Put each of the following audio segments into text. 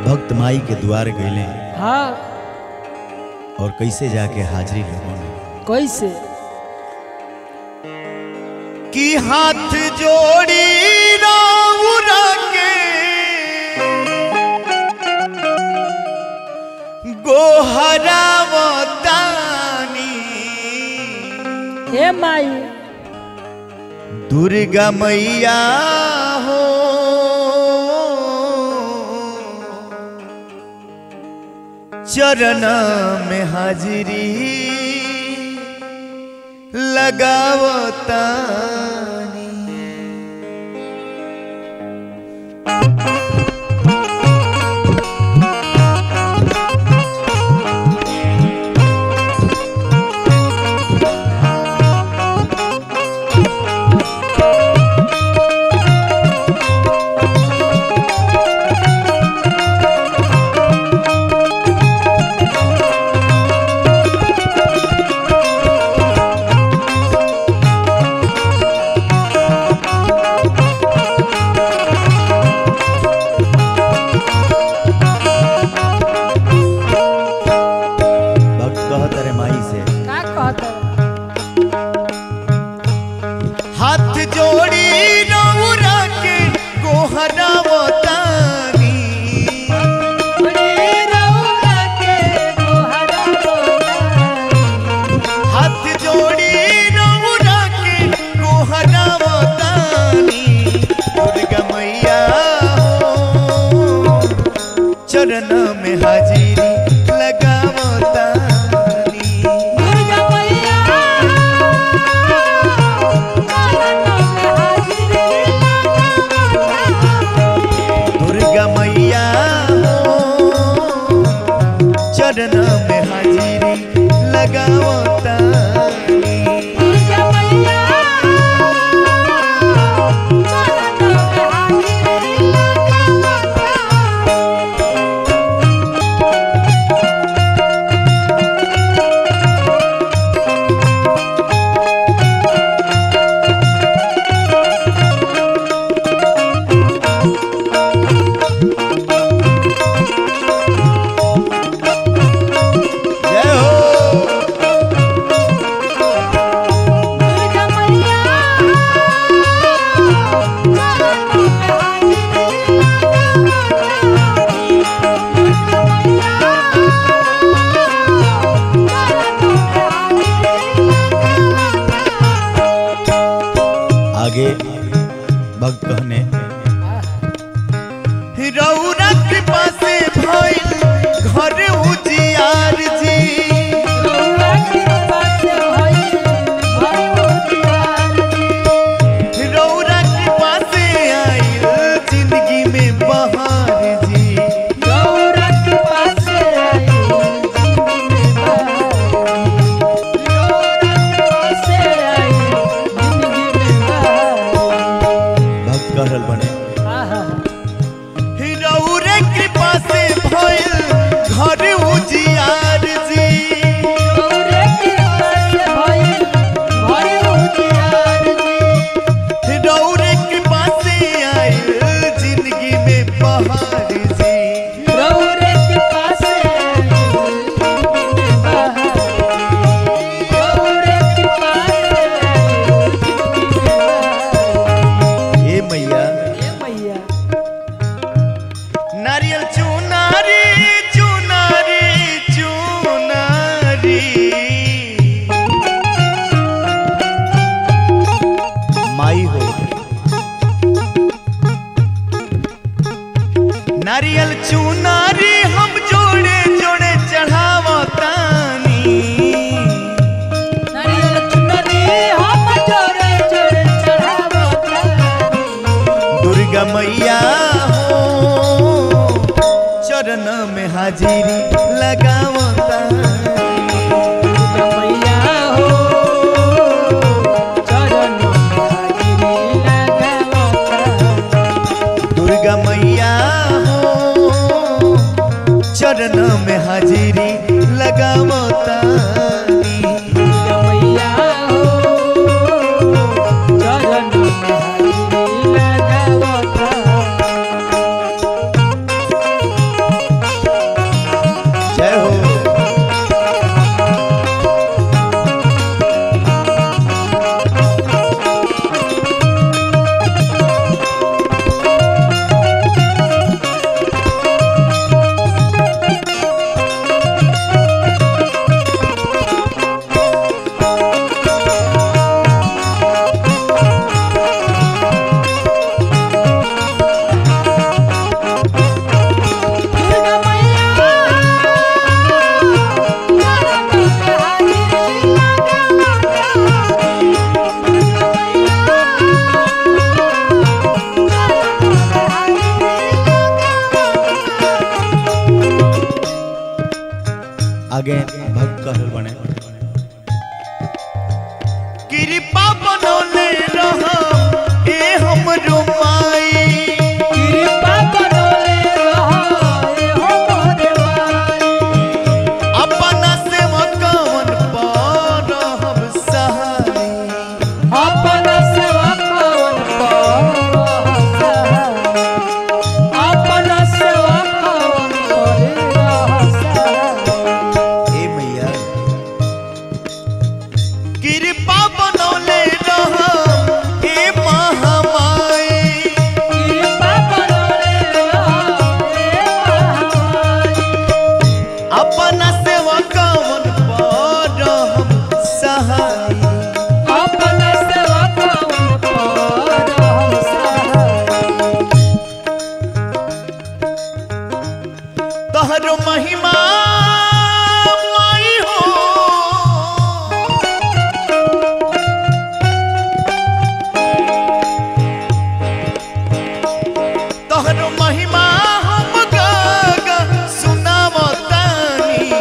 भक्त माई के द्वार गईले हाँ और कैसे जाके हाजिरी लगौले। कैसे कि हाथ जोड़ी राउरा के गोहरावतानी हे माई दुर्गा मैया हो चरण में हाजिरी लगावतानी। हाथ जोड़ी रउरा के गोहरावतानी हाथ जोड़ी रउरा के गोहरावतानी दुर्गा मैया हो चरण में हाजिरी लगावतानी। चरण में हाजिरी लगावतानी। आगे भक्त कहने रउरा कृपा से भइल घर उजियार जी रउरा कृपा से आइल जिंदगी में बहार जी कहल बने रउरे कृपा से भइल घर उजियार जी रउरे कृपा से आइल जिंदगी में बहार जी नारियल चुनारी चुनारी चुनारी माई हो नारियल चुनारी हम जोड़े जोड़े चढ़ावतानी दुर्गा मैया हो चरण में हाजिरी लगावतानी। दुर्गा मैया हो चरण में हाजिरी लगावतानी। आगे भक्त कहल बने कृपा बनौले रहा ए हमरो माई कृपा बनौले रहा ए हमरे माई अपना सेवकवन पर हम सहाय अपना सेवकवन पर सहाय अपना सेवकवन पर सहाय। ए मैया कृपा बनौले रहा ए महामाई कृपा बनौले रहा ए महामाई अपना सेवकवन पर हम सहाय अपना सेवकवन पर हम सहाय। तोहरो महिमा माई हो तोहरो महिमा हम गागा सुनावतानी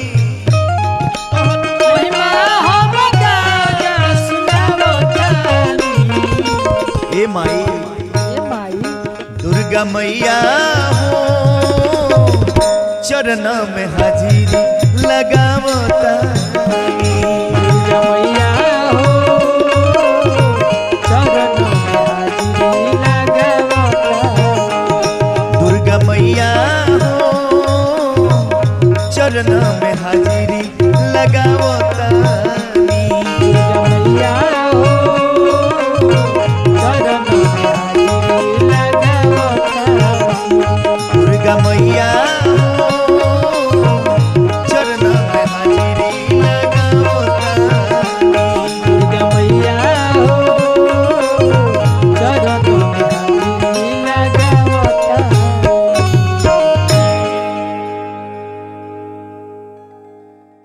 महिमा हम गागा सुनावतानी। ए माई ए माई दुर्गा मैया हो चरण में हाजिरी लगावतानी